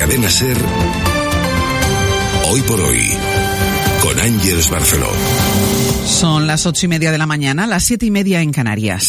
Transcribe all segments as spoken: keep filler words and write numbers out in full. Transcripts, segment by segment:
Cadena SER, Hoy por Hoy, con Ángeles Barceló. Son las ocho y media de la mañana, las siete y media en Canarias.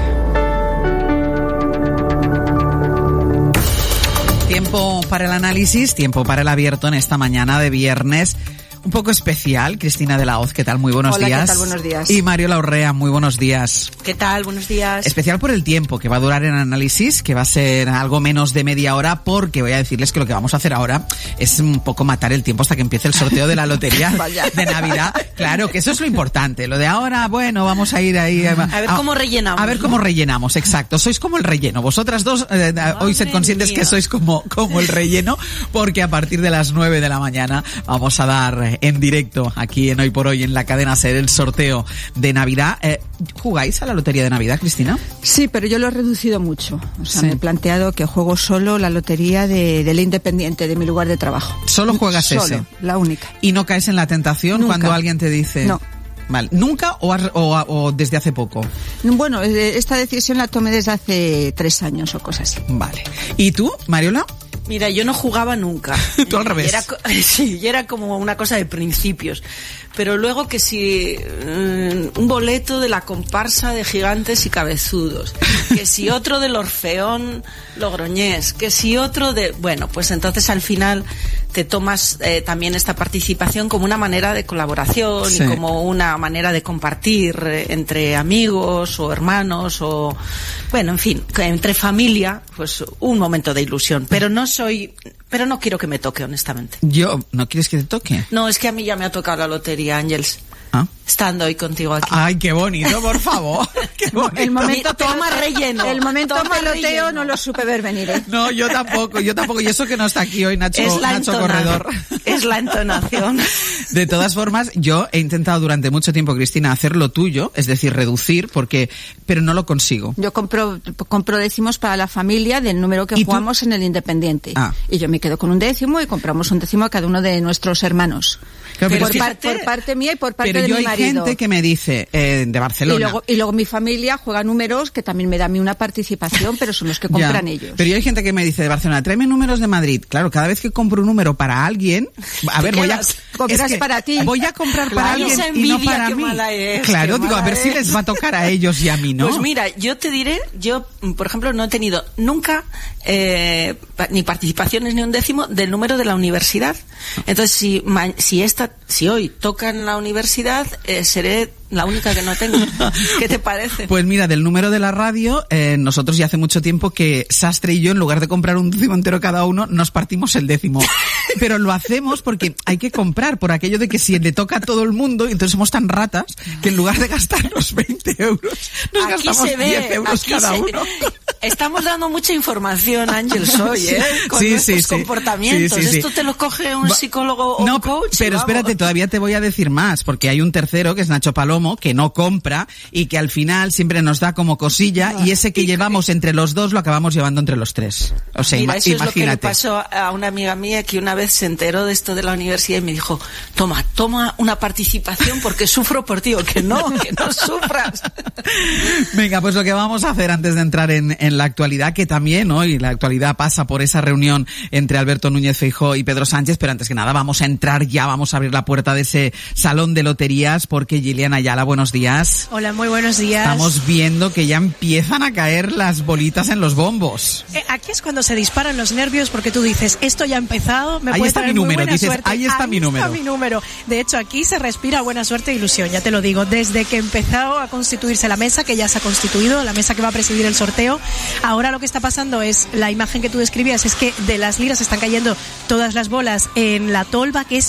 Tiempo para el análisis, tiempo para el abierto en esta mañana de viernes. Un poco especial. Cristina de la Hoz, ¿qué tal? Muy buenos Hola, días. ¿qué tal? Buenos días. Y Mario Laurrea, muy buenos días. ¿Qué tal? Buenos días. Especial por el tiempo que va a durar en análisis, que va a ser algo menos de media hora, porque voy a decirles que lo que vamos a hacer ahora es un poco matar el tiempo hasta que empiece el sorteo de la lotería de Navidad. Claro, que eso es lo importante. Lo de ahora, bueno, vamos a ir ahí... A ver a, cómo rellenamos. A ver cómo rellenamos, exacto. Sois como el relleno. Vosotras dos, eh, hoy sed conscientes mía. que sois como, como el relleno, porque a partir de las nueve de la mañana vamos a dar en directo aquí en Hoy por Hoy en la cadena SER el sorteo de Navidad. Eh, ¿Jugáis a la lotería de Navidad, Cristina? Sí, pero yo lo he reducido mucho. O sea, sí. me he planteado que juego solo la lotería de, del Independiente, de mi lugar de trabajo. ¿Solo juegas solo, ese? La única. ¿Y no caes en la tentación Nunca. cuando alguien te dice...? No. Vale. ¿Nunca o, has, o, o desde hace poco? Bueno, esta decisión la tomé desde hace tres años o cosas así. Vale. ¿Y tú, Mariola? Mira, yo no jugaba nunca. Tú al revés. Y era, sí, y era como una cosa de principios. Pero luego que si um, un boleto de la comparsa de Gigantes y Cabezudos, que si otro del Orfeón Logroñés, que si otro de... Bueno, pues entonces al final te tomas eh, también esta participación como una manera de colaboración sí. y como una manera de compartir eh, entre amigos o hermanos o... Bueno, en fin, entre familia, pues un momento de ilusión. Pero no soy... Pero no quiero que me toque, honestamente. ¿Yo? ¿No quieres que te toque? No, es que a mí ya me ha tocado la lotería, Ángeles. ¿Ah? Estando hoy contigo aquí. Ay, qué bonito, por favor. Qué bonito. El momento toma relleno. El momento toma peloteo relleno. No lo supe ver venir, ¿eh? No, yo tampoco, yo tampoco. Y eso que no está aquí hoy Nacho, es la Nacho Corredor. Es la entonación. De todas formas, yo he intentado durante mucho tiempo, Cristina, hacer lo tuyo, es decir, reducir, porque, pero no lo consigo. Yo compro, compro décimos para la familia del número que jugamos en el Independiente. Ah. Y yo me quedo con un décimo y compramos un décimo a cada uno de nuestros hermanos. Claro, por, fíjate, par, por parte mía y por parte pero de yo mi hay marido. gente que me dice, eh, de Barcelona. Y luego, y luego mi familia juega números que también me da a mí una participación, pero son los que compran ya. ellos. Pero yo hay gente que me dice de Barcelona, tráeme números de Madrid. Claro, cada vez que compro un número para alguien, a ver, voy a... Compras es que para ti. Voy a comprar para Ay, alguien esa y no envidia, para qué mí. mala es, claro, qué digo, a ver mala si es. les va a tocar a ellos y a mí, ¿no? Pues mira, yo te diré, yo, por ejemplo, no he tenido nunca eh, ni participaciones ni un décimo del número de la universidad. Entonces, si, si esta, si hoy toca en la universidad, eh, seré la única que no tengo. ¿Qué te parece? Pues mira, del número de la radio, eh, nosotros ya hace mucho tiempo que Sastre y yo, en lugar de comprar un décimo entero cada uno, nos partimos el décimo. Pero lo hacemos porque hay que comprar, por aquello de que si le toca a todo el mundo, entonces somos tan ratas que en lugar de gastar los veinte euros, nos aquí gastamos se ve, diez euros aquí cada se, uno. Estamos dando mucha información, Ángel, hoy, ¿eh? Con sí, nuestros sí, sí. comportamientos. Sí, sí, sí. Esto te lo coge un psicólogo o no, un coach. Pero vamos. espérate, todavía te voy a decir más, porque hay un tercero, que es Nacho Palomo, que no compra y que al final siempre nos da como cosilla, y ese que llevamos entre los dos lo acabamos llevando entre los tres. O sea, Mira, ima- eso imagínate. es lo que le pasó a una amiga mía que una vez se enteró de esto de la universidad y me dijo, toma, toma una participación porque sufro por ti. O que no, que no sufras. Venga, pues lo que vamos a hacer antes de entrar en, en la actualidad, que también hoy la actualidad pasa por esa reunión entre Alberto Núñez Feijóo y Pedro Sánchez, pero antes que nada vamos a entrar ya, vamos a abrir la puerta de ese salón de loterías, porque Gillian Ayala, buenos días. Hola, muy buenos días. Estamos viendo que ya empiezan a caer las bolitas en los bombos. Eh, aquí es cuando se disparan los nervios, porque tú dices, esto ya ha empezado, me ahí puede está traer mi muy número, buena dices, suerte. ahí está ahí mi número. Está mi número. De hecho, aquí se respira buena suerte e ilusión, ya te lo digo. Desde que empezó a constituirse la mesa, que ya se ha constituido, la mesa que va a presidir el sorteo, ahora lo que está pasando es, la imagen que tú describías, es que de las liras están cayendo todas las bolas en la tolva, que es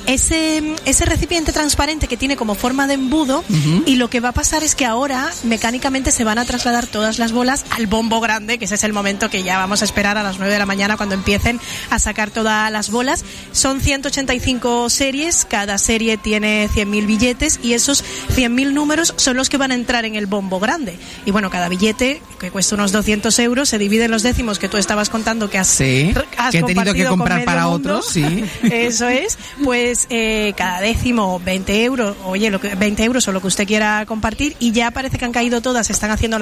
ese, ese recipiente transparente que tiene como forma de embudo, uh-huh. y lo que va a pasar es que ahora mecánicamente se van a trasladar todas las bolas al bombo grande, que ese es el momento que ya vamos a esperar a las nueve de la mañana cuando empiecen a sacar todas las bolas. Son ciento ochenta y cinco series, cada serie tiene cien mil billetes y esos cien mil números son los que van a entrar en el bombo grande. Y bueno, cada billete, que cuesta unos doscientos euros, se divide en los décimos que tú estabas contando que has, sí, has que he tenido que comprar para mundo. Otros, sí. Eso es, pues eh, cada décimo veinte euros, oye, lo que, veinte euros o lo que usted quiera compartir, y ya parece que han caído todas, están haciendo la